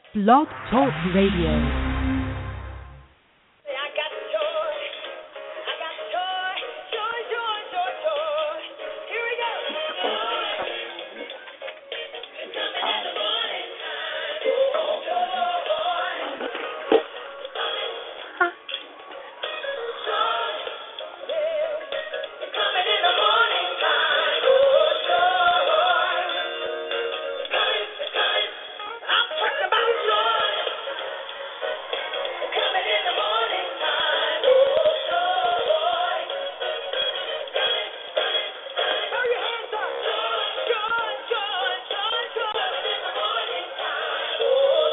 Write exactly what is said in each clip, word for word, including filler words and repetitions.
Blog Talk Radio. Oh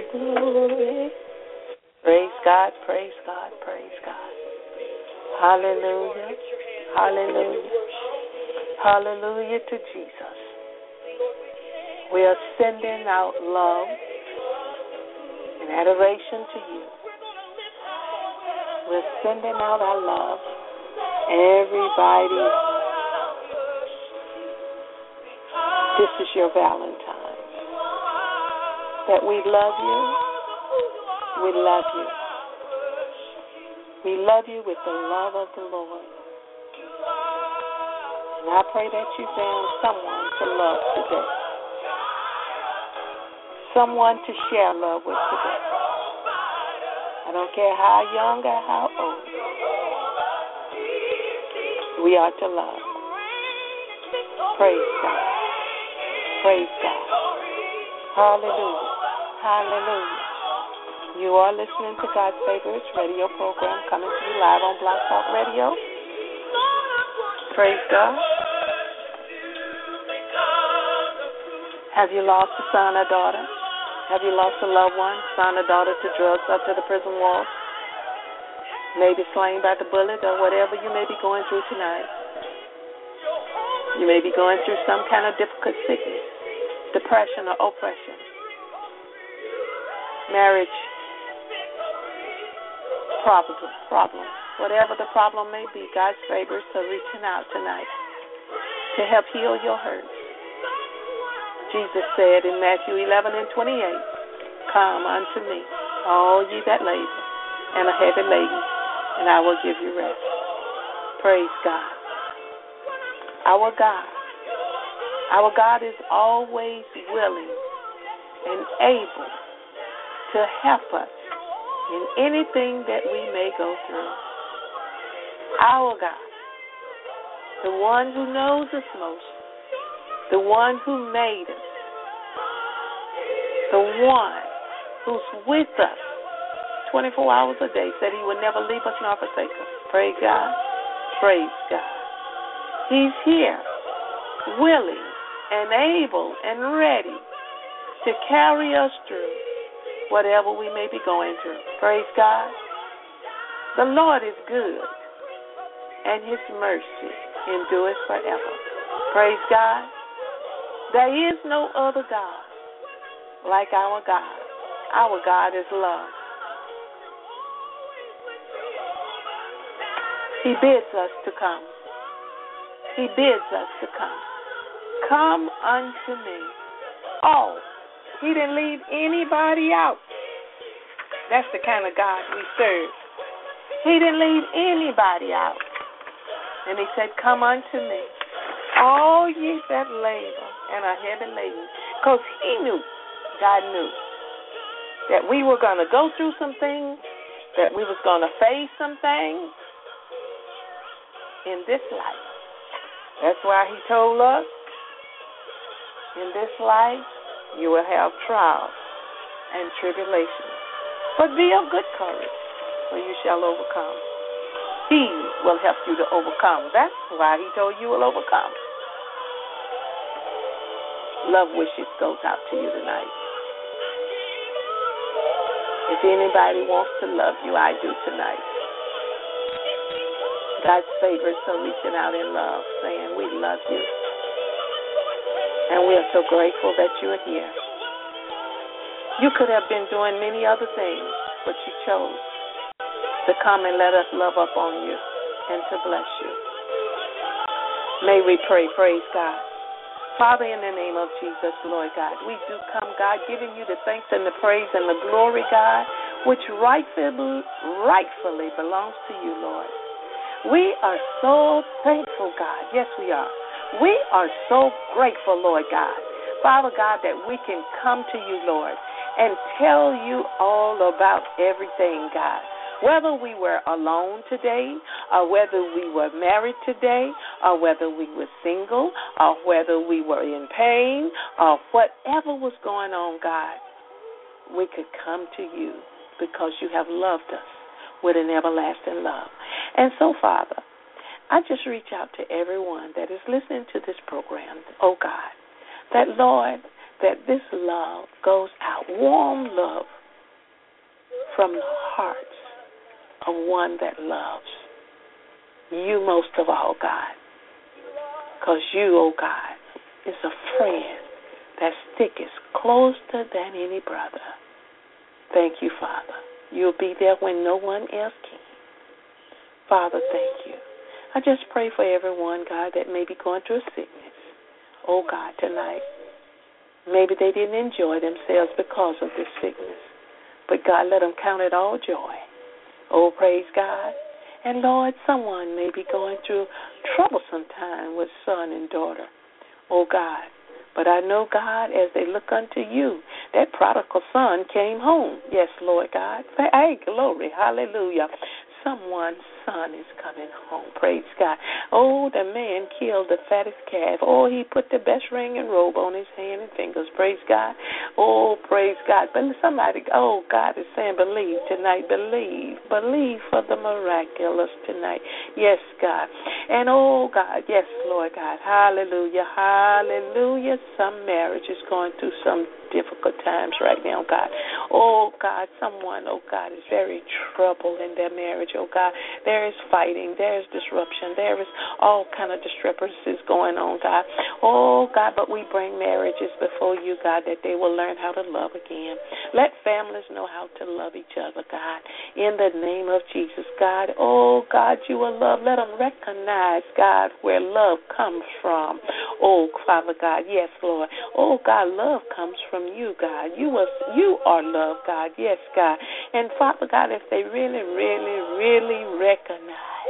glory. Praise God, praise God, praise God. Hallelujah, hallelujah, hallelujah to Jesus. We are sending out love and adoration to you. We're sending out our love. Everybody, this is your Valentine. That we love you. We love you. We love you with the love of the Lord. And I pray that you found someone to love today. Someone to share love with today. I don't care how young or how old. We are to love. Praise God. Praise God. Hallelujah. Hallelujah. You are listening to God's Favorites radio program coming to you live on Blog Talk Radio. Praise God. Have you lost a son or daughter? Have you lost a loved one, son or daughter to drugs up to the prison wall? Maybe slain by the bullet or whatever you may be going through tonight. You may be going through some kind of difficult sickness, depression or oppression. Marriage problem, problem. Whatever the problem may be, God's favors are reaching out tonight to help heal your hurt. Jesus said in Matthew eleven and twenty-eight, come unto me, all ye that labor and are heavy laden, and I will give you rest. Praise God. Our God, our God is always willing and able to help us in anything that we may go through. Our God, the one who knows us most, the one who made us, the one who's with us twenty-four hours a day, said he would never leave us nor forsake us. Praise God. Praise God. He's here, willing and able and ready to carry us through whatever we may be going through. Praise God. The Lord is good, and his mercy endures forever. Praise God. There is no other God like our God. Our God is love. He bids us to come. He bids us to come. Come unto me. Oh, he didn't leave anybody out. That's the kind of God we serve. He didn't leave anybody out. And he said, come unto me, all ye that labor and are heavy laden. Because he knew, God knew, that we were going to go through some things, that we was going to face some things in this life. That's why he told us, in this life, you will have trials and tribulations. But be of good courage, for you shall overcome. He will help you to overcome. That's why he told you will overcome. Love wishes goes out to you tonight. If anybody wants to love you, I do tonight. God's favors are reaching out in love, saying we love you. And we are so grateful that you are here. You could have been doing many other things, but you chose to come and let us love up on you and to bless you. May we pray. Praise God. Father, in the name of Jesus, Lord God, we do come, God, giving you the thanks and the praise and the glory, God, which rightfully, rightfully belongs to you, Lord. We are so thankful, God. Yes, we are. We are so grateful, Lord God. Father God, that we can come to you, Lord, and tell you all about everything, God. Whether we were alone today, or whether we were married today, or whether we were single, or whether we were in pain, or whatever was going on, God, we could come to you because you have loved us with an everlasting love. And so, Father, I just reach out to everyone that is listening to this program, oh God, that, Lord, that this love goes out, warm love from the hearts of one that loves you most of all, God. Because you, oh God, is a friend that sticketh closer than any brother. Thank you, Father. You'll be there when no one else can. Father, thank you. I just pray for everyone, God, that may be going through a sickness. Oh, God, tonight. Maybe they didn't enjoy themselves because of this sickness. But, God, let them count it all joy. Oh, praise God. And, Lord, someone may be going through troublesome time with son and daughter. Oh, God. But I know, God, as they look unto you, that prodigal son came home. Yes, Lord God. Hey, glory, hallelujah. Someone's son is coming home. Praise God. Oh, the man killed the fattest calf. Oh, he put the best ring and robe on his hand and fingers. Praise God. Oh, praise God. But somebody, oh, God is saying believe tonight. Believe. Believe for the miraculous tonight. Yes, God. And, oh, God, yes, Lord God. Hallelujah. Hallelujah. Some marriage is going through some difficult times right now, God. Oh, God, someone, oh, God, is very troubled in their marriage, oh, God. There is fighting. There is disruption. There is all kind of discrepancies going on, God. Oh, God, but we bring marriages before you, God, that they will learn how to love again. Let families know how to love each other, God, in the name of Jesus, God. Oh, God, you are love. Let them recognize, God, where love comes from. Oh, Father God, yes, Lord. Oh, God, love comes from you, God. You are, you are love, God. Yes, God. And, Father God, if they really, really, really recognize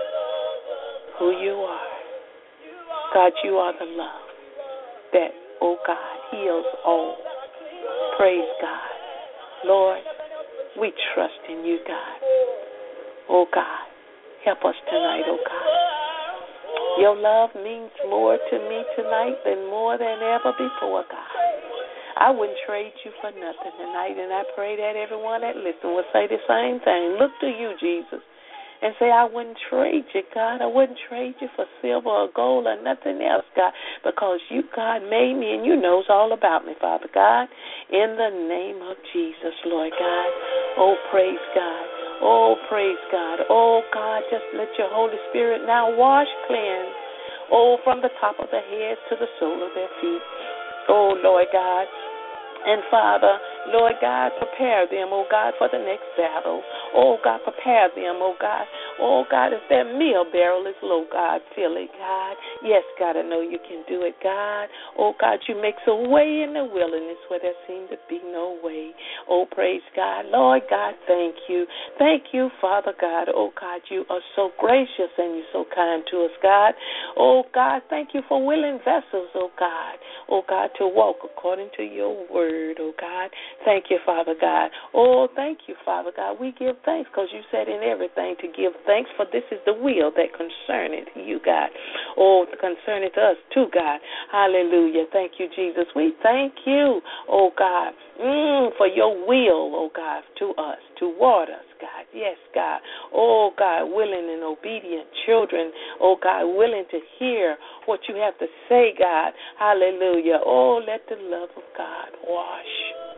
who you are, God, you are the love that, oh, God, heals all. Praise God. Lord, we trust in you, God. Oh, God, help us tonight, oh, God. Your love means more to me tonight than more than ever before, God. I wouldn't trade you for nothing tonight, and I pray that everyone that listens will say the same thing. Look to you, Jesus, and say, I wouldn't trade you, God. I wouldn't trade you for silver or gold or nothing else, God, because you, God, made me, and you knows all about me, Father God. In the name of Jesus, Lord God. Oh, praise God. Oh, praise God. Oh, God, just let your Holy Spirit now wash, cleanse, oh, from the top of their heads to the sole of their feet. Oh, Lord God. And, Father, Lord God, prepare them, oh, God, for the next battle. Oh, God, prepare them, oh, God. Oh, God, if their meal barrel is low, God, fill it, God. Yes, God, I know you can do it, God. Oh, God, you make a way in the wilderness where there seemed to be no way. Oh, praise God. Lord God, thank you. Thank you, Father God. Oh, God, you are so gracious and you're so kind to us, God. Oh, God, thank you for willing vessels, oh, God. Oh, God, to walk according to your word, oh, God. Thank you, Father God. Oh, thank you, Father God. We give thanks because you said in everything to give thanks, for this is the will that concerneth you, God. Oh, concerneth us too, God. Hallelujah. Thank you, Jesus. We thank you, oh, God, mm, for your will, oh, God, to us, toward us, God. Yes, God. Oh, God, willing and obedient children, oh, God, willing to hear what you have to say, God. Hallelujah. Oh, let the love of God wash.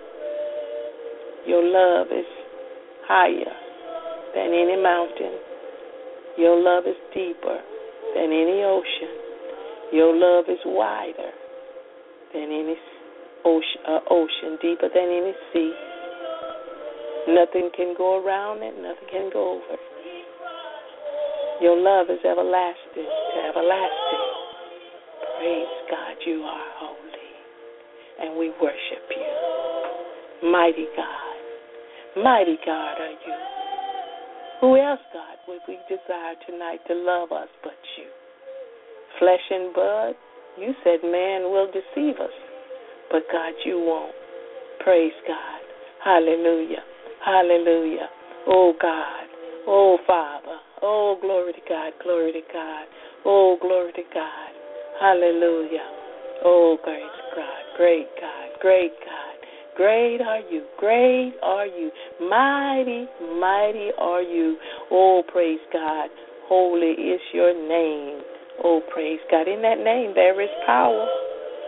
Your love is higher than any mountain. Your love is deeper than any ocean. Your love is wider than any ocean, uh, ocean, deeper than any sea. Nothing can go around it, nothing can go over it. Your love is everlasting to everlasting. Praise God, you are holy, and we worship you. Mighty God, mighty God are you. Who else, God, would we desire tonight to love us but you? Flesh and blood, you said man will deceive us, but God, you won't. Praise God. Hallelujah. Hallelujah. Oh, God. Oh, Father. Oh, glory to God. Glory to God. Oh, glory to God. Hallelujah. Oh, great God. Great God. Great God. Great are you. Great are you. Mighty, mighty are you. Oh, praise God. Holy is your name. Oh, praise God. In that name there is power.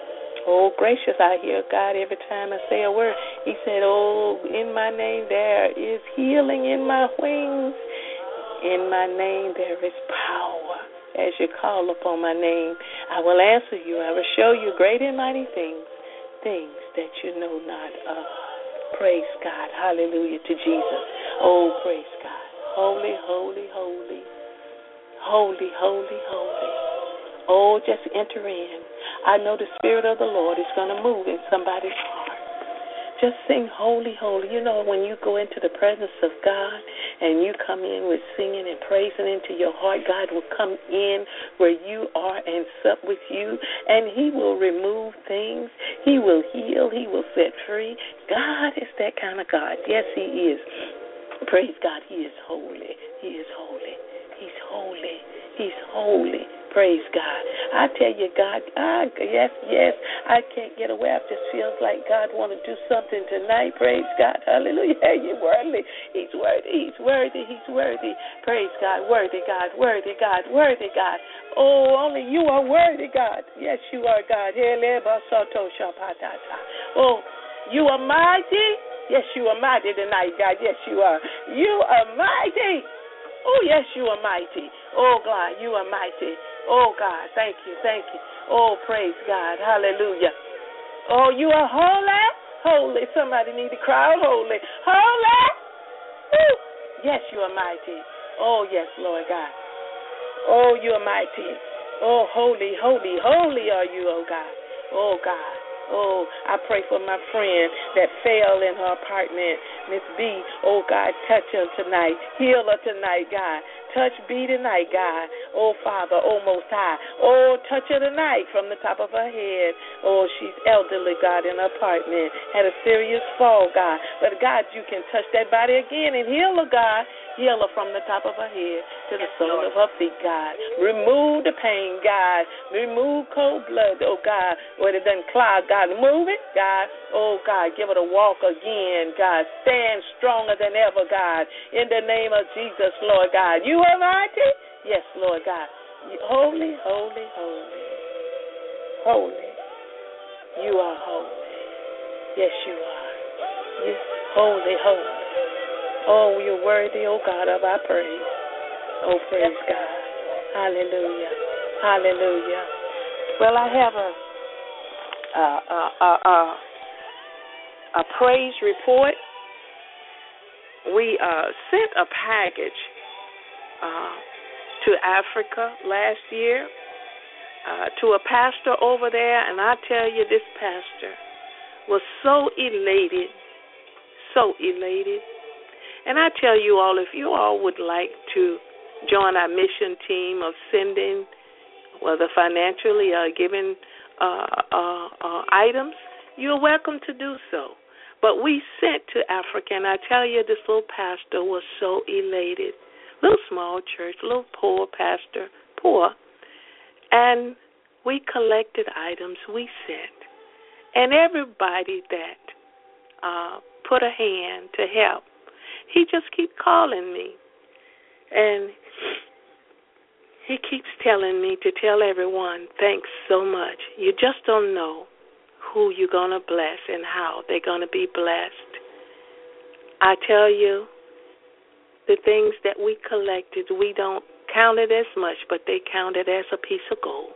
Oh, gracious, I hear God every time I say a word. He said, oh, in my name there is healing in my wings. In my name there is power. As you call upon my name, I will answer you. I will show you great and mighty things, things that you know not of. Praise God. Hallelujah to Jesus. Oh, praise God. Holy, holy, holy. Holy, holy, holy. Oh, just enter in. I know the Spirit of the Lord is going to move in somebody's heart. Just sing holy, holy. You know, when you go into the presence of God and you come in with singing and praising into your heart, God will come in where you are and sup with you, and He will remove things. He will heal. He will set free. God is that kind of God. Yes, He is. Praise God. He is holy. He is holy. He's holy. He's holy. Praise God. I tell you, God, ah, yes, yes, I can't get away. It just feels like God want to do something tonight. Praise God. Hallelujah. You're worthy. He's worthy. He's worthy. He's worthy. Praise God. Worthy God. Worthy God. Worthy God. Oh, only you are worthy, God. Yes, you are, God. Oh, you are mighty. Yes, you are mighty tonight, God. Yes, you are. You are mighty. Oh, yes, you are mighty. Oh, God, you are mighty. Oh, God, thank you, thank you. Oh, praise God. Hallelujah. Oh, you are holy, holy. Somebody need to cry out holy. Holy. Woo. Yes, you are mighty. Oh, yes, Lord God. Oh, you are mighty. Oh, holy, holy, holy are you, oh, God. Oh, God. Oh, I pray for my friend that fell in her apartment, Miss B. Oh, God, touch her tonight. Heal her tonight, God. Touch B tonight, God. Oh, Father, oh, Most High. Oh, touch her tonight from the top of her head. Oh, she's elderly, God, in her apartment. Had a serious fall, God. But, God, you can touch that body again and heal her, God. Heal her from the top of her head to the sole of her feet, God. Remove the pain, God. Remove cold blood, oh, God, where it doesn't clog, God. Move it, God. Oh, God, give her a walk again, God. Stand stronger than ever, God. In the name of Jesus, Lord God. You are mighty? Yes, Lord God. Holy, holy, holy. Holy. You are holy. Yes, you are. Yes, holy, holy. Oh, you're worthy, oh God, of our praise. Oh, praise God. Hallelujah. Hallelujah. Well, I have a a a a, a, a praise report. We uh, sent a package uh, to Africa last year uh, to a pastor over there, and I tell you, this pastor was so elated, so elated. And I tell you all, if you all would like to join our mission team of sending, whether financially or giving uh, uh, uh, items, you're welcome to do so. But we sent to Africa, and I tell you, this little pastor was so elated. Little small church, little poor pastor, poor. And we collected items, we sent. And everybody that uh, put a hand to help, he just keeps calling me. And he keeps telling me to tell everyone, thanks so much. You just don't know who you're going to bless and how they're going to be blessed. I tell you, the things that we collected, we don't count it as much, but they count it as a piece of gold.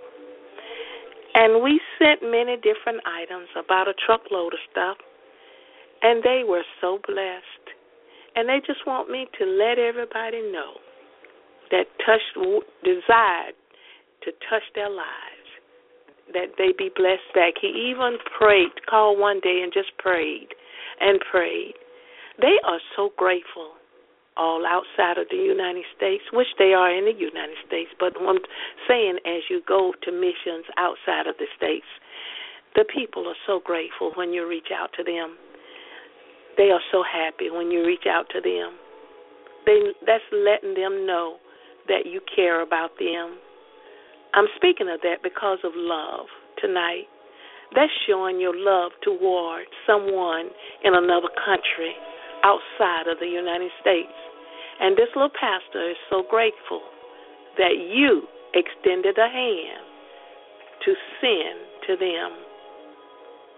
And we sent many different items, about a truckload of stuff, and they were so blessed. And they just want me to let everybody know that touched, desired to touch their lives, that they be blessed back. He even prayed, called one day and just prayed and prayed. They are so grateful, all outside of the United States, which they are in the United States, but I'm saying as you go to missions outside of the States, the people are so grateful when you reach out to them. They are so happy when you reach out to them. They, that's letting them know that you care about them. I'm speaking of that because of love tonight. That's showing your love toward someone in another country outside of the United States. And this little pastor is so grateful that you extended a hand to send to them.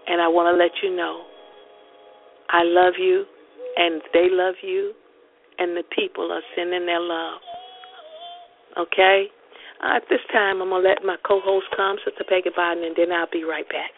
And I want to let you know I love you, and they love you, and the people are sending their love. Okay? Uh, at this time, I'm going to let my co-host come, Sister Peggy Biden, and then I'll be right back.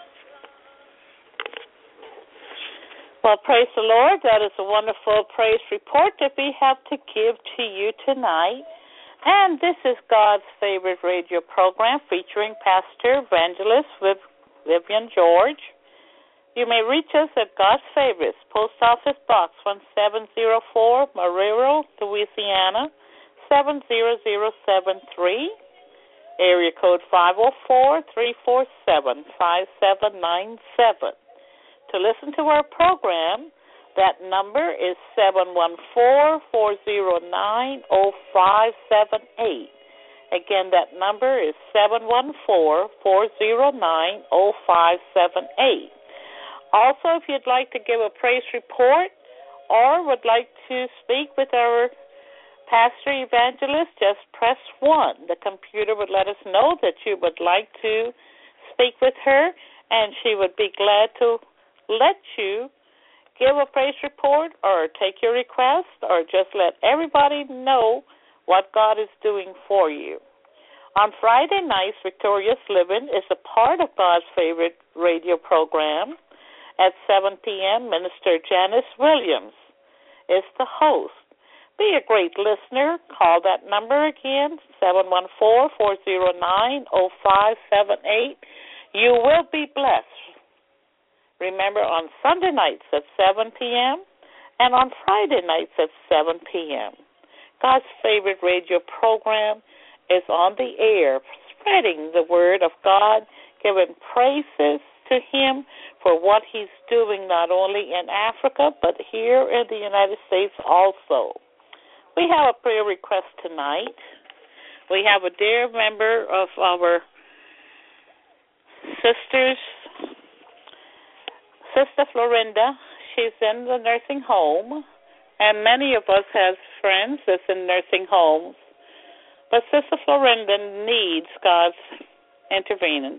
Well, praise the Lord. That is a wonderful praise report that we have to give to you tonight. And this is God's favorite radio program featuring Pastor Evangelist Vivian George. You may reach us at God's Favorites, Post Office Box one seven zero four, Marrero, Louisiana, seven zero zero seven three, area code five oh four, three four seven, five seven nine seven. To listen to our program, that number is seven one four, four zero nine, zero five seven eight. Again, that number is seven one four, four zero nine, zero five seven eight. Also, if you'd like to give a praise report or would like to speak with our pastor evangelist, just press one. The computer would let us know that you would like to speak with her, and she would be glad to let you give a praise report or take your request or just let everybody know what God is doing for you. On Friday nights, Victorious Living is a part of God's favorite radio program. At seven p.m., Minister Janice Williams is the host. Be a great listener. Call that number again, seven one four, four zero nine, zero five seven eight. You will be blessed. Remember, on Sunday nights at seven p.m. and on Friday nights at seven p.m. God's favorite radio program is on the air, spreading the word of God, giving praises to Him for what He's doing not only in Africa but here in the United States also. We have a prayer request tonight. We have a dear member of our sisters, Sister Florinda. She's in the nursing home, and many of us have friends that's in nursing homes. But Sister Florinda needs God's intervenence.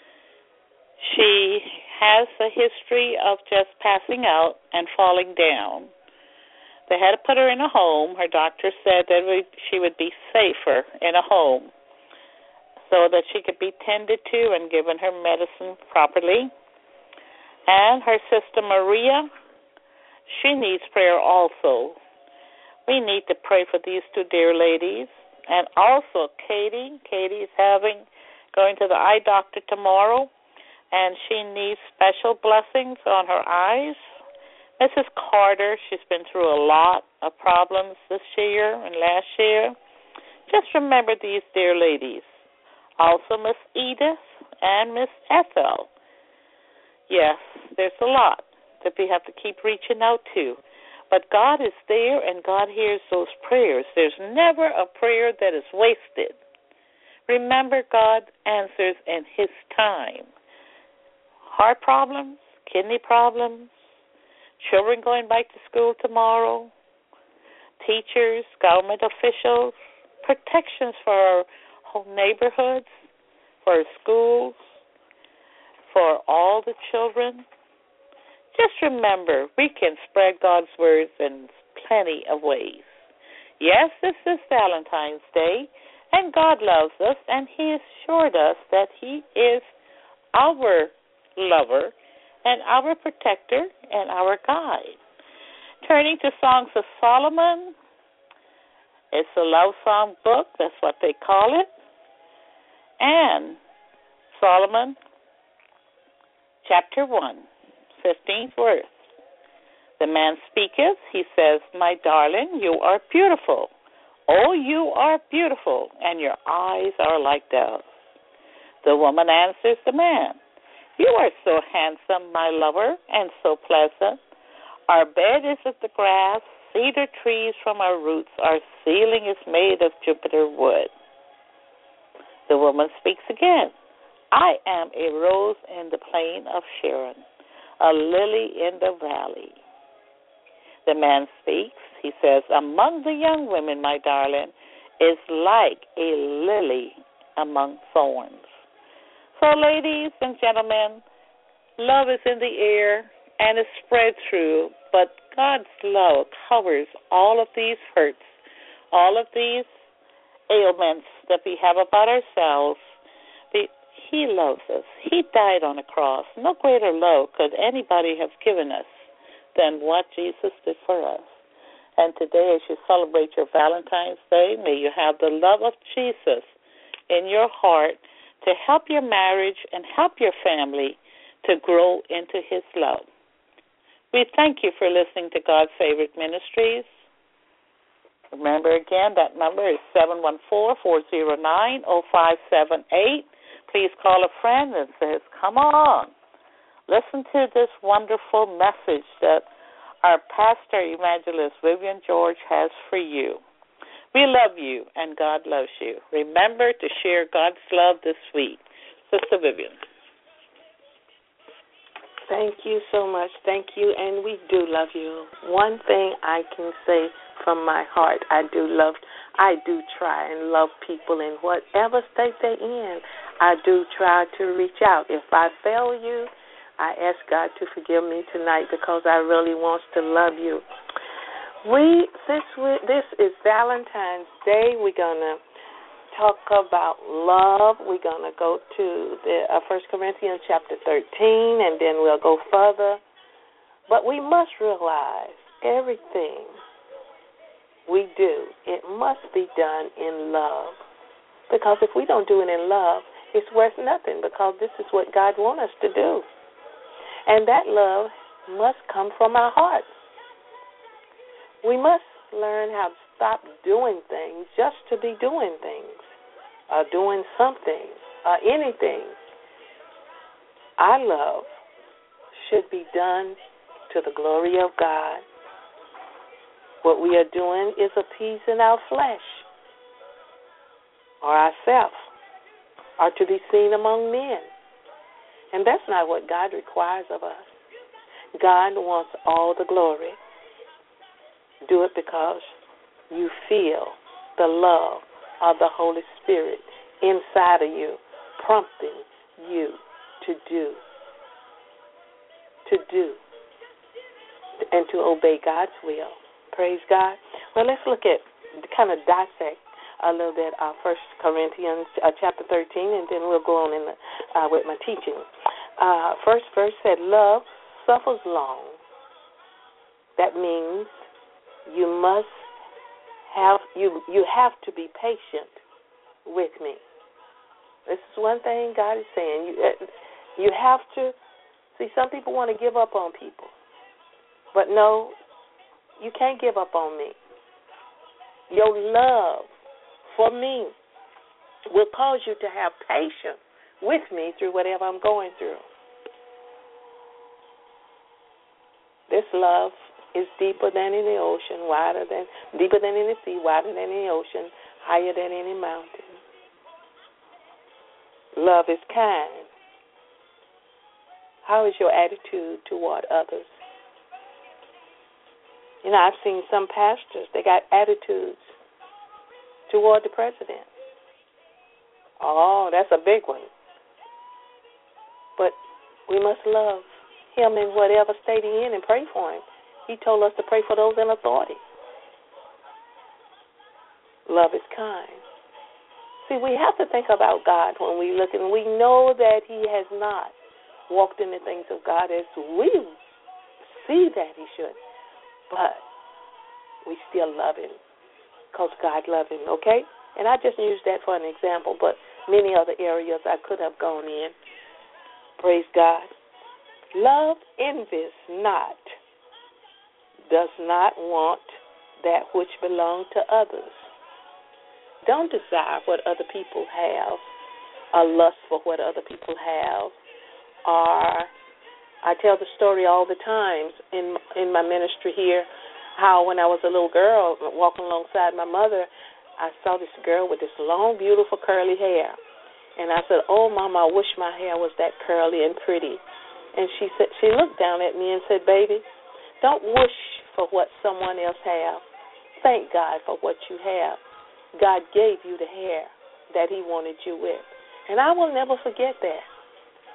She has a history of just passing out and falling down. They had to put her in a home. Her doctor said that we, she would be safer in a home so that she could be tended to and given her medicine properly. And her sister Maria, she needs prayer also. We need to pray for these two dear ladies. And also Katie. Katie's having, going to the eye doctor tomorrow, and she needs special blessings on her eyes. Missus Carter, she's been through a lot of problems this year and last year. Just remember these dear ladies. Also Miss Edith and Miss Ethel. Yes, there's a lot that we have to keep reaching out to. But God is there, and God hears those prayers. There's never a prayer that is wasted. Remember, God answers in His time. Heart problems, kidney problems, children going back to school tomorrow, teachers, government officials, protections for our whole neighborhoods, for our schools, for all the children. Just remember, we can spread God's words in plenty of ways. Yes, this is Valentine's Day, and God loves us, and He assured us that He is our lover and our protector and our guide. Turning to Songs of Solomon, it's a love song book, that's what they call it. And Solomon, chapter one, fifteenth verse. The man speaketh, he says, my darling, you are beautiful. Oh, you are beautiful, and your eyes are like doves. The woman answers the man, you are so handsome, my lover, and so pleasant. Our bed is of the grass, cedar trees from our roots, our ceiling is made of Jupiter wood. The woman speaks again. I am a rose in the plain of Sharon, a lily in the valley. The man speaks. He says, among the young women, my darling, is like a lily among thorns. So, ladies and gentlemen, Love is in the air and is spread through, but God's love covers all of these hurts, all of these ailments that we have about ourselves. He loves us. He died on a cross. No greater love could anybody have given us than what Jesus did for us. And today, as you celebrate your Valentine's Day, may you have the love of Jesus in your heart to help your marriage and help your family to grow into his love. We thank you for listening to God's Favorite Ministries. Remember again, that number is seven one four, four zero nine, zero five seven eight. Please call a friend and say, come on, listen to this wonderful message that our pastor evangelist Vivian George has for you. We love you and God loves you. Remember to share God's love this week. Sister Vivian. Thank you so much. Thank you, and we do love you. One thing I can say from my heart, I do love, I do try and love people in whatever state they're in. I do try to reach out. If I fail you, I ask God to forgive me tonight because I really want to love you. We, since we, this is Valentine's Day, we're going to talk about love. We're going to go to the uh, First Corinthians chapter thirteen, and then we'll go further. But we must realize everything we do, it must be done in love. Because if we don't do it in love, it's worth nothing, because this is what God wants us to do. And that love must come from our hearts. We must learn how to stop doing things just to be doing things, or doing something, or anything. Our love should be done to the glory of God. What we are doing is appeasing our flesh or ourselves, or to be seen among men. And that's not what God requires of us. God wants all the glory. Do it because you feel the love of the Holy Spirit inside of you, prompting you to do, to do, and to obey God's will. Praise God. Well, let's look at, kind of dissect a little bit uh, First Corinthians uh, chapter thirteen, and then we'll go on in the, uh, with my teaching. Uh, first verse said, love suffers long. That means you must have, you, you have to be patient with me. This is one thing God is saying. You, uh, you have to, see, some people want to give up on people. But no, you can't give up on me. Your love for me will cause you to have patience with me through whatever I'm going through. This love is deeper than any ocean, wider than, deeper than any sea, wider than any ocean, higher than any mountain. Love is kind. How is your attitude toward others? You know, I've seen some pastors, they got attitudes toward the president. Oh, that's a big one. But we must love him in whatever state he's in and pray for him. He told us to pray for those in authority. Love is kind. See, we have to think about God when we look, and we know that he has not walked in the things of God as we see that he should. But we still love him because God loved him, okay? And I just used that for an example, but many other areas I could have gone in. Praise God. Love envies not, does not want that which belongs to others. Don't desire what other people have, or lust for what other people have, or I tell the story all the time in in my ministry here, how when I was a little girl walking alongside my mother, I saw this girl with this long, beautiful, curly hair. And I said, oh, Mama, I wish my hair was that curly and pretty. And she said, she looked down at me and said, baby, don't wish for what someone else has. Thank God for what you have. God gave you the hair that he wanted you with. And I will never forget that.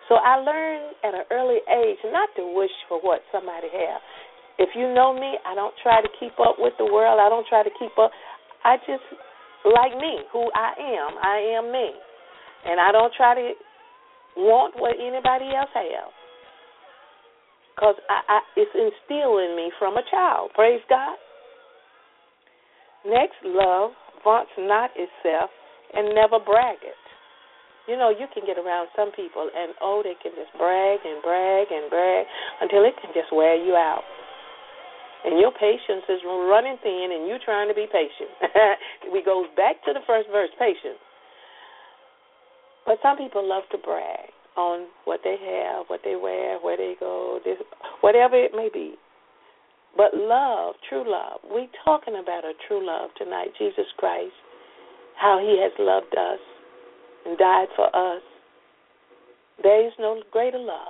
So I learned at an early age not to wish for what somebody has. If you know me, I don't try to keep up with the world. I don't try to keep up. I just like me, who I am. I am me. And I don't try to want what anybody else has. Because I, I, it's instilled in me from a child. Praise God. Next, love vaunts not itself and never braggeth. You know, you can get around some people and, oh, they can just brag and brag and brag until it can just wear you out. And your patience is running thin and you're trying to be patient. We go back to the first verse, patience. But some people love to brag on what they have, what they wear, where they go, this, whatever it may be. But love, true love, we talking about a true love tonight, Jesus Christ, how he has loved us and died for us. There is no greater love.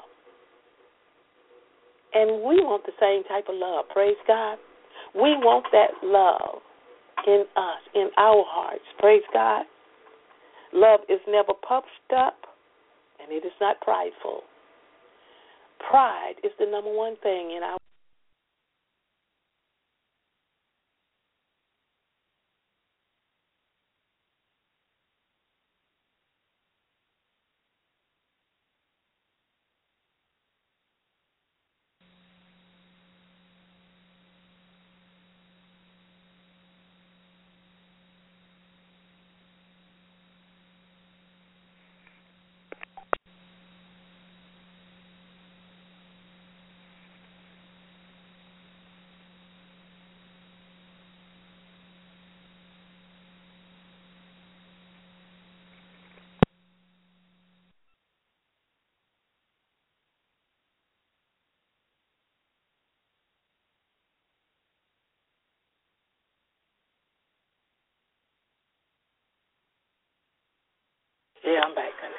And we want the same type of love, praise God. We want that love in us, in our hearts, praise God. Love is never puffed up, and it is not prideful. Pride is the number one thing in our Yeah, I'm back, honey.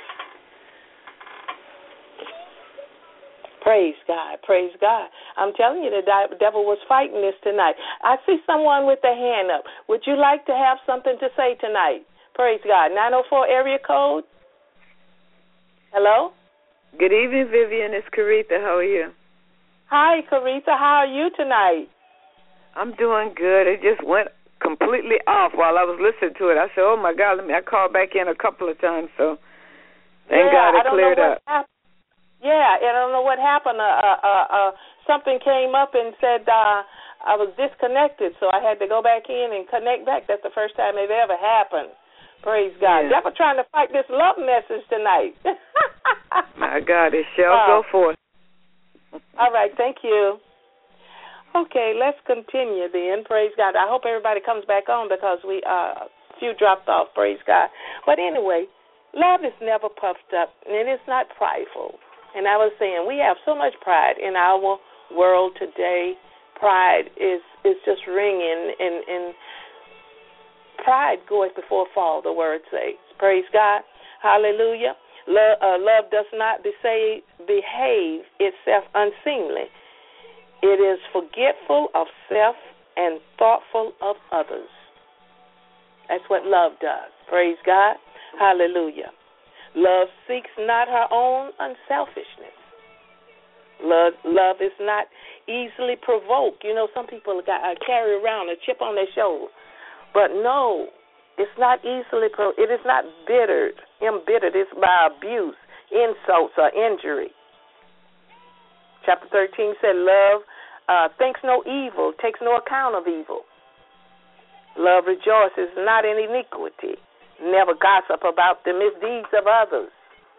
Praise God, praise God. I'm telling you, the devil was fighting this tonight. I see someone with their hand up. Would you like to have something to say tonight? Praise God. nine oh four area code. Hello? Good evening, Vivian. It's Caritha. How are you? Hi, Caritha. How are you tonight? I'm doing good. It just went completely off while I was listening to it. I said, oh, my God, let me. I called back in a couple of times, so thank yeah, God it cleared up. Happened. Yeah, I don't know what happened. Uh, uh, uh, something came up and said uh, I was disconnected, so I had to go back in and connect back. That's the first time it ever happened. Praise God. Yeah. Devil trying to fight this love message tonight. My God, it shall uh, go forth. All right, thank you. Okay, let's continue then. Praise God. I hope everybody comes back on because we uh, a few dropped off. Praise God. But anyway, love is never puffed up, and it's not prideful. And I was saying, we have so much pride in our world today. Pride is, is just ringing, and, and pride goeth before fall, the word says. Praise God. Hallelujah. Love, uh, love does not behave, behave itself unseemly. It is forgetful of self and thoughtful of others. That's what love does. Praise God. Hallelujah. Love seeks not her own unselfishness. Love, love is not easily provoked. You know, some people got uh, carry around a chip on their shoulder. But no, it's not easily provoked. It is not bittered, embittered. It's by abuse, insults, or injury. Chapter thirteen said, love uh, thinks no evil, takes no account of evil. Love rejoices not in iniquity, never gossip about the misdeeds of others.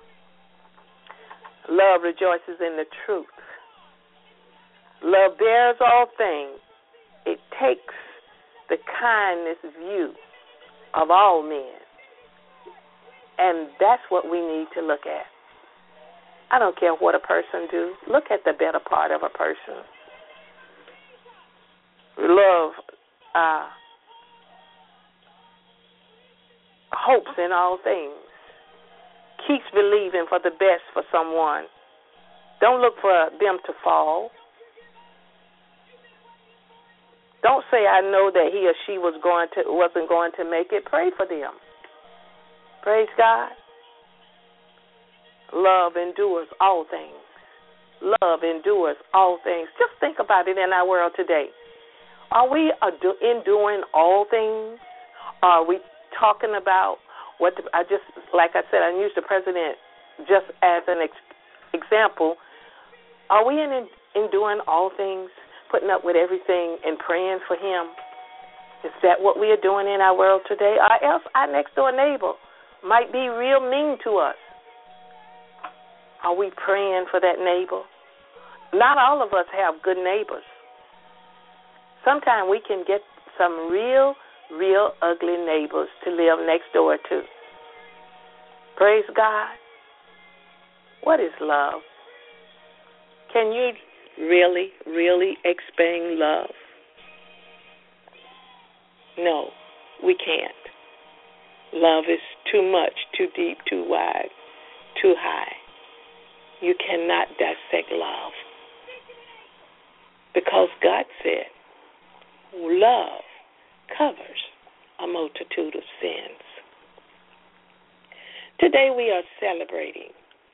Love rejoices in the truth. Love bears all things. It takes the kindness view of all men. And that's what we need to look at. I don't care what a person do. Look at the better part of a person. Love uh, hopes in all things. Keeps believing for the best for someone. Don't look for them to fall. Don't say I know that he or she was going to wasn't going to make it. Pray for them. Praise God. Love endures all things. Love endures all things. Just think about it in our world today. Are we enduring all things? Are we talking about what the, I just, like I said, I used the president just as an ex- example. Are we in, enduring all things, putting up with everything and praying for him? Is that what we are doing in our world today? Or else our next door neighbor might be real mean to us. Are we praying for that neighbor? Not all of us have good neighbors. Sometimes we can get some real, real ugly neighbors to live next door to. Praise God. What is love? Can you really, really explain love? No, we can't. Love is too much, too deep, too wide, too high. You cannot dissect love. Because God said, love covers a multitude of sins. Today we are celebrating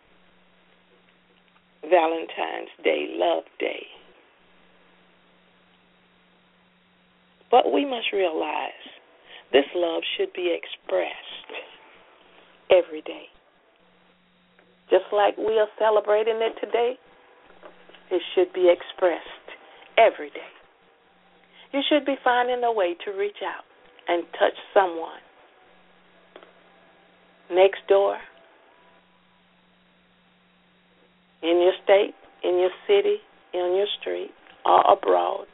Valentine's Day, Love Day. But we must realize this love should be expressed every day. Just like we are celebrating it today, it should be expressed every day. You should be finding a way to reach out and touch someone next door, in your state, in your city, in your street, or abroad.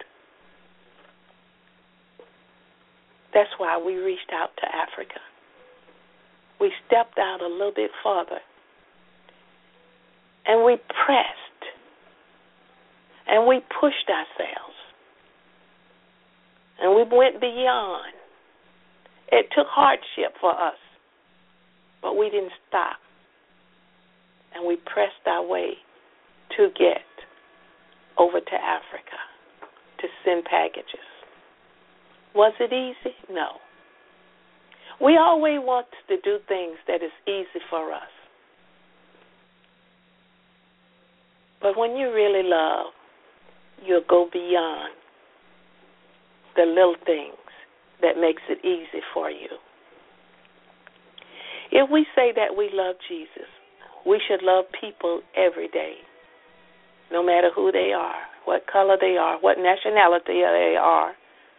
That's why we reached out to Africa. We stepped out a little bit farther, and we pressed, and we pushed ourselves, and we went beyond. It took hardship for us, but we didn't stop, and we pressed our way to get over to Africa to send packages. Was it easy? No. We always want to do things that is easy for us. But when you really love, you'll go beyond the little things that makes it easy for you. If we say that we love Jesus, we should love people every day, no matter who they are, what color they are, what nationality they are.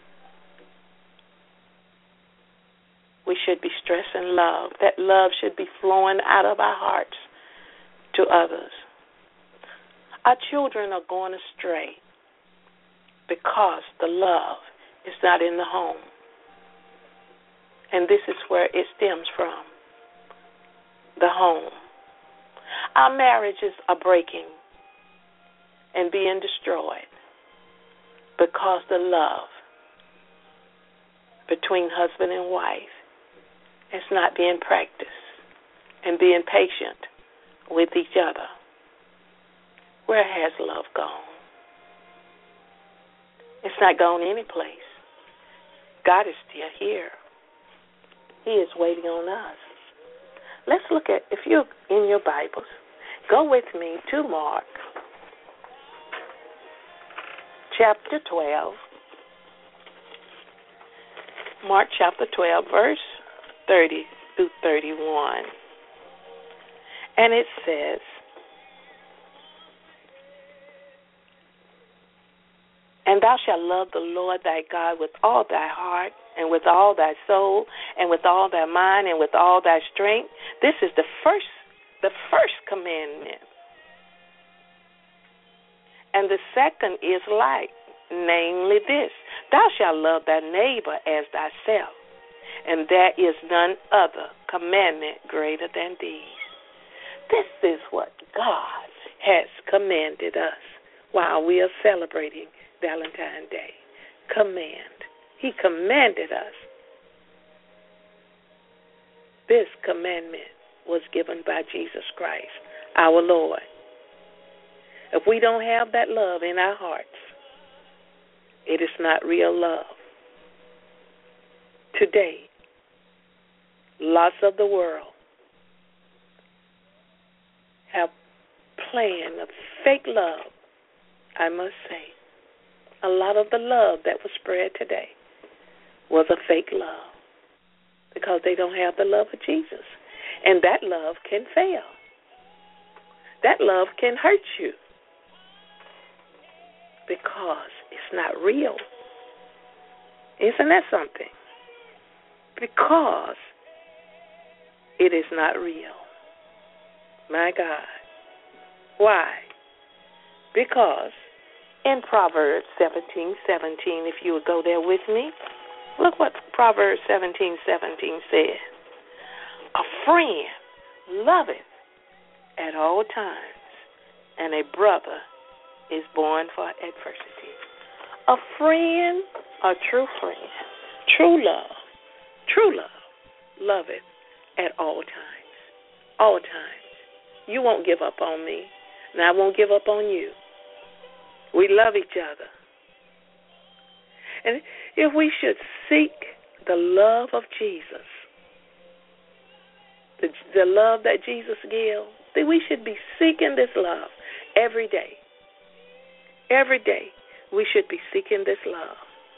We should be stressing love. That love should be flowing out of our hearts to others. Our children are going astray because the love is not in the home. And this is where it stems from, the home. Our marriages are breaking and being destroyed because the love between husband and wife is not being practiced and being patient with each other. Where has love gone? It's not gone any place. God is still here. He is waiting on us. Let's look at, if you're in your Bibles, go with me to Mark chapter twelve. Mark chapter twelve, verse thirty through thirty-one. And it says, "And thou shalt love the Lord thy God with all thy heart, and with all thy soul, and with all thy mind, and with all thy strength." This is the first, the first commandment. And the second is like, namely this: thou shalt love thy neighbor as thyself. And there is none other commandment greater than these. This is what God has commanded us while we are celebrating Valentine's Day. Command. He commanded us. This commandment was given by Jesus Christ, our Lord. If we don't have that love in our hearts, it is not real love. Today, lots of the world have planned a fake love, I must say. A lot of the love that was spread today was a fake love because they don't have the love of Jesus. And that love can fail. That love can hurt you because it's not real. Isn't that something? Because it is not real. My God. Why? Because in Proverbs seventeen seventeen, if you would go there with me, look what Proverbs seventeen seventeen says. A friend loveth at all times, and a brother is born for adversity. A friend, a true friend, true love, true love, loveth at all times, all times. You won't give up on me, and I won't give up on you. We love each other. And if we should seek the love of Jesus, the, the love that Jesus gives, then we should be seeking this love every day. Every day we should be seeking this love.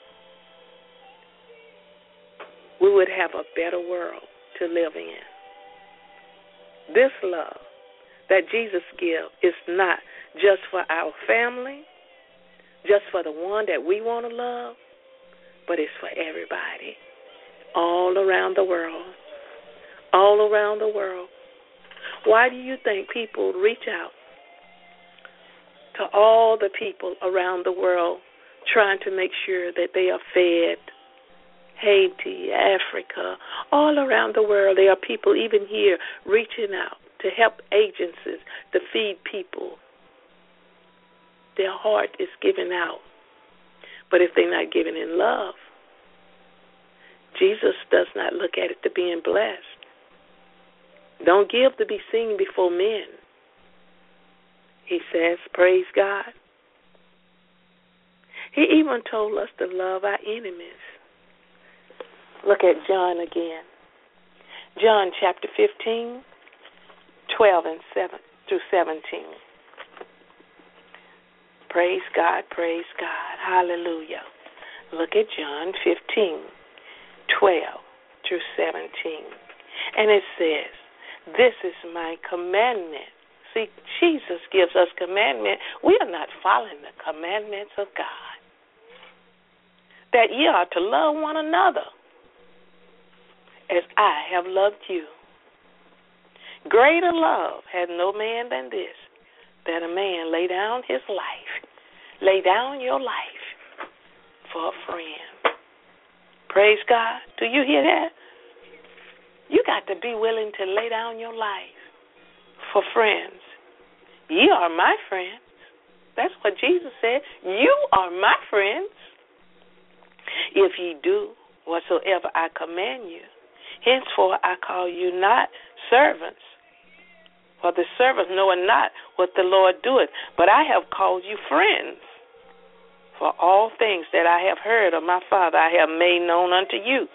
We would have a better world to live in. This love that Jesus gives is not just for our family, just for the one that we want to love, but it's for everybody, all around the world, all around the world. Why do you think people reach out to all the people around the world trying to make sure that they are fed? Haiti, Africa, all around the world, there are people even here reaching out to help agencies to feed people. Their heart is giving out. But if they're not giving in love, Jesus does not look at it to being blessed. Don't give to be seen before men. He says, praise God. He even told us to love our enemies. Look at John again. John chapter fifteen, twelve and seven through seventeen. Praise God, praise God. Hallelujah. Look at John fifteen, twelve through seventeen. And it says, this is my commandment. See, Jesus gives us commandment. We are not following the commandments of God. That ye are to love one another as I have loved you. Greater love had no man than this, that a man lay down his life, lay down your life for a friend. Praise God. Do you hear that? You got to be willing to lay down your life for friends. Ye are my friends. That's what Jesus said. You are my friends. If ye do whatsoever I command you, henceforth I call you not servants, for the servants knoweth not what the Lord doeth, but I have called you friends. For all things that I have heard of my Father I have made known unto you.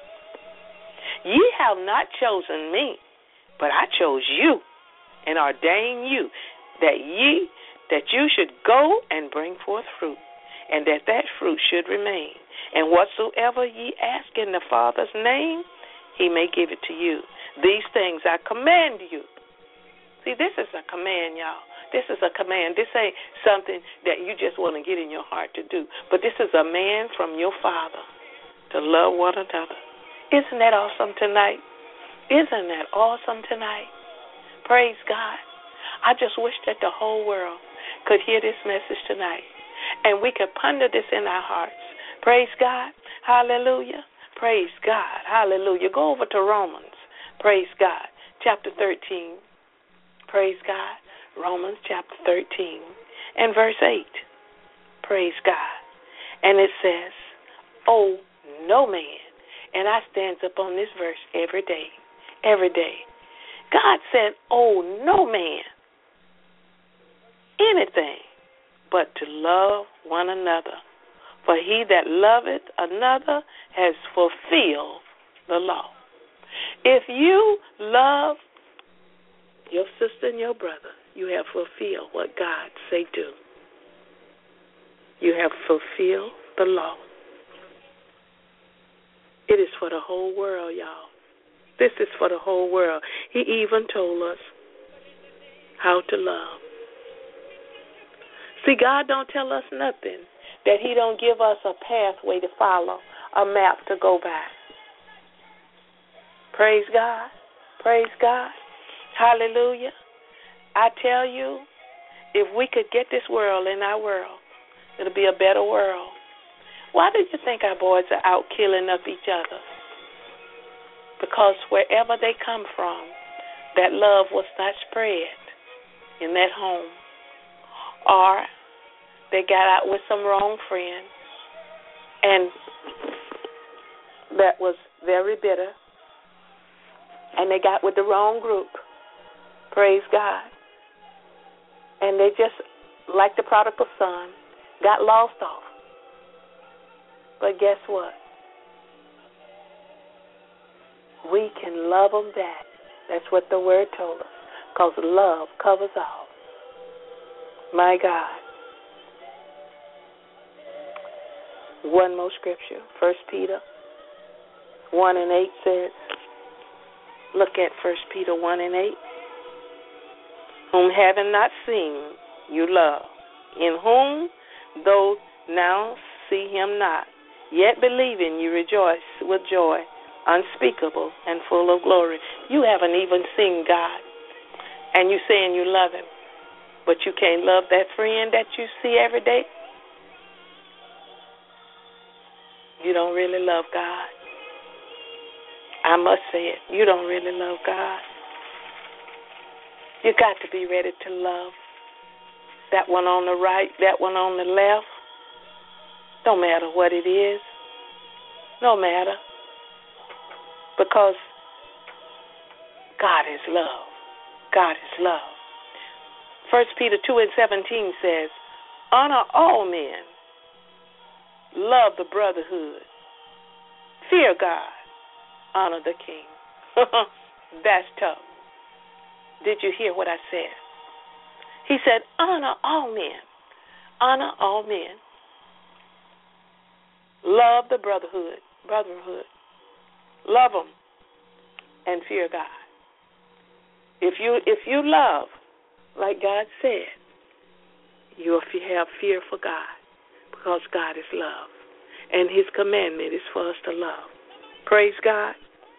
Ye have not chosen me, but I chose you and ordained you that ye that you should go and bring forth fruit, and that that fruit should remain. And whatsoever ye ask in the Father's name, he may give it to you. These things I command you. See, this is a command, y'all. This is a command. This ain't something that you just want to get in your heart to do. But this is a man from your Father to love one another. Isn't that awesome tonight? Isn't that awesome tonight? Praise God. I just wish that the whole world could hear this message tonight, and we could ponder this in our hearts. Praise God. Hallelujah. Praise God. Hallelujah. Go over to Romans. Praise God. Chapter thirteen. Praise God. Romans chapter thirteen and verse eight. Praise God. And it says, oh, no man. And I stand up on this verse every day. Every day. God said, oh, no man. Anything but to love one another. For he that loveth another has fulfilled the law. If you love your sister and your brother, you have fulfilled what God say do. You have fulfilled the law. It is for the whole world, y'all. This is for the whole world. He even told us how to love. See, God don't tell us nothing that he don't give us a pathway to follow, a map to go by. Praise God. Praise God. Hallelujah. I tell you, if we could get this world in our world, it'll be a better world. Why do you think our boys are out killing up each other? Because wherever they come from, that love was not spread in that home. Or they got out with some wrong friend, and that was very bitter. And they got with the wrong group. Praise God. And they just, like the prodigal son, got lost off. But guess what? We can love them back. That's what the word told us. Because love covers all. My God. One more scripture. First Peter one and eight says, look at First Peter one and eight. Whom having not seen, you love. In whom, though now see him not, yet believing you rejoice with joy unspeakable and full of glory. You haven't even seen God, and you saying you love him, but you can't love that friend that you see every day. You don't really love God. I must say it. You don't really love God. You got to be ready to love that one on the right, that one on the left. Don't matter what it is. No matter. Because God is love. God is love. First Peter two and seventeen says, honor all men. Love the brotherhood. Fear God. Honor the king. That's tough. Did you hear what I said? He said, honor all men. Honor all men. Love the brotherhood. Brotherhood. Love them and fear God. If you if you love, like God said, you'll have fear for God, because God is love, and his commandment is for us to love. Praise God.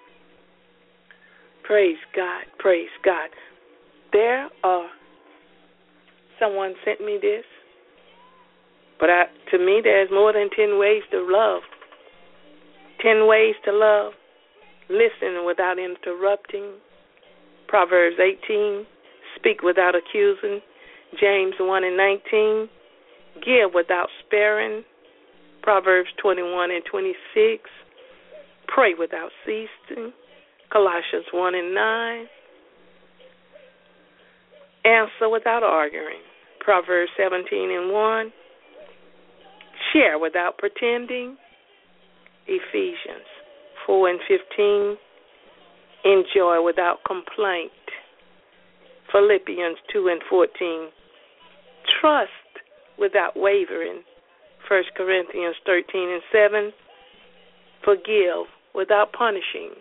Praise God. Praise God. There are, someone sent me this, but I, to me there's more than ten ways to love. Ten ways to love. Listen without interrupting. Proverbs eighteen. Speak without accusing. James one and nineteen. Give without sparing. Proverbs twenty-one and twenty-six. Pray without ceasing. Colossians one and nine. Answer without arguing. Proverbs seventeen and one. Share without pretending. Ephesians four and fifteen. Enjoy without complaint. Philippians two and fourteen. Trust without wavering. First Corinthians thirteen and seven. Forgive without punishing.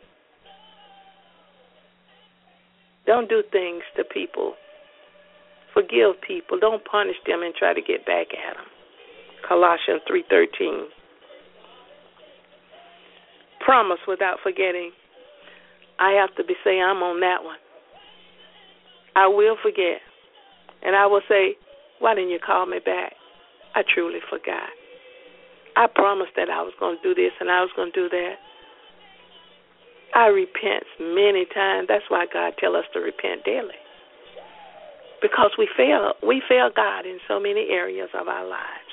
Don't do things to people. Forgive people. Don't punish them and try to get back at them. Colossians three thirteen. Promise without forgetting. I have to be saying I'm on that one. I will forget. And I will say, why didn't you call me back? I truly forgot. I promised that I was going to do this and I was going to do that. I repent many times. That's why God tells us to repent daily. Because we fail, we fail God in so many areas of our lives.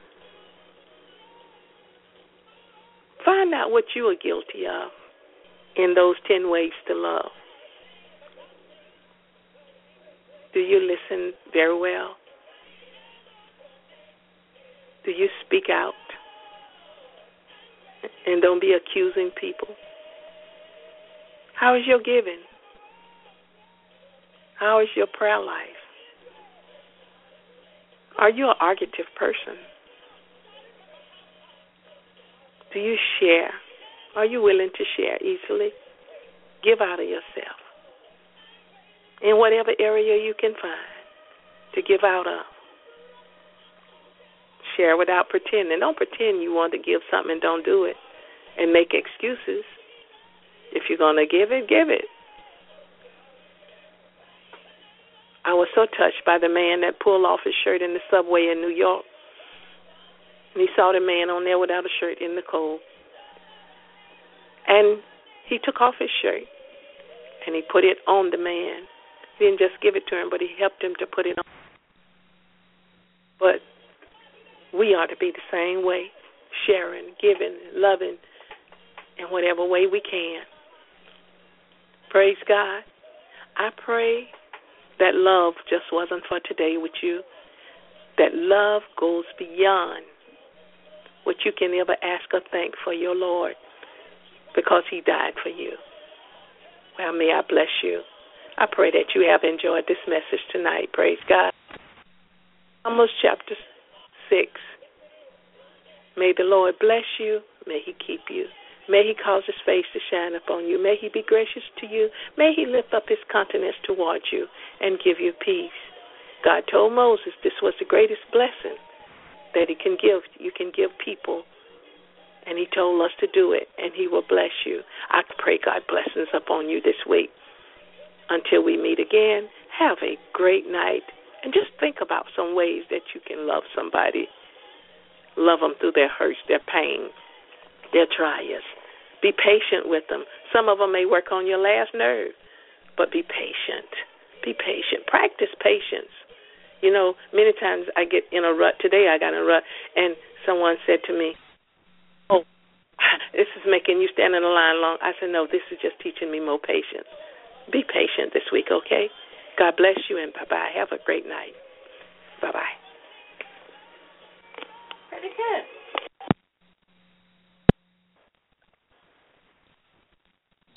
Find out what you are guilty of in those ten ways to love. Do you listen very well? Do you speak out? And don't be accusing people. How is your giving? How is your prayer life? Are you an argumentative person? Do you share? Are you willing to share easily? Give out of yourself in whatever area you can find to give out of. Share without pretending. Don't pretend you want to give something and don't do it and make excuses. If you're going to give it, give it. I was so touched by the man that pulled off his shirt in the subway in New York. And he saw the man on there without a shirt in the cold. And he took off his shirt and he put it on the man. He didn't just give it to him, but he helped him to put it on. But we are to be the same way, sharing, giving, loving in whatever way we can. Praise God. I pray that love just wasn't for today with you, that love goes beyond what you can ever ask or thank for your Lord, because he died for you. Well, may I bless you. I pray that you have enjoyed this message tonight. Praise God. Amos chapter six. May the Lord bless you. May he keep you. May he cause his face to shine upon you. May he be gracious to you. May he lift up his countenance towards you and give you peace. God told Moses this was the greatest blessing that he can give. You can give people. And he told us to do it, and he will bless you. I pray God blessings upon you this week. Until we meet again, have a great night. And just think about some ways that you can love somebody. Love them through their hurts, their pain, their trials. Be patient with them. Some of them may work on your last nerve, but be patient. Be patient. Practice patience. You know, many times I get in a rut. Today I got in a rut, and someone said to me, oh, this is making you stand in the line long. I said, no, this is just teaching me more patience. Be patient this week, okay? God bless you, and bye-bye. Have a great night. Bye-bye. Pretty good.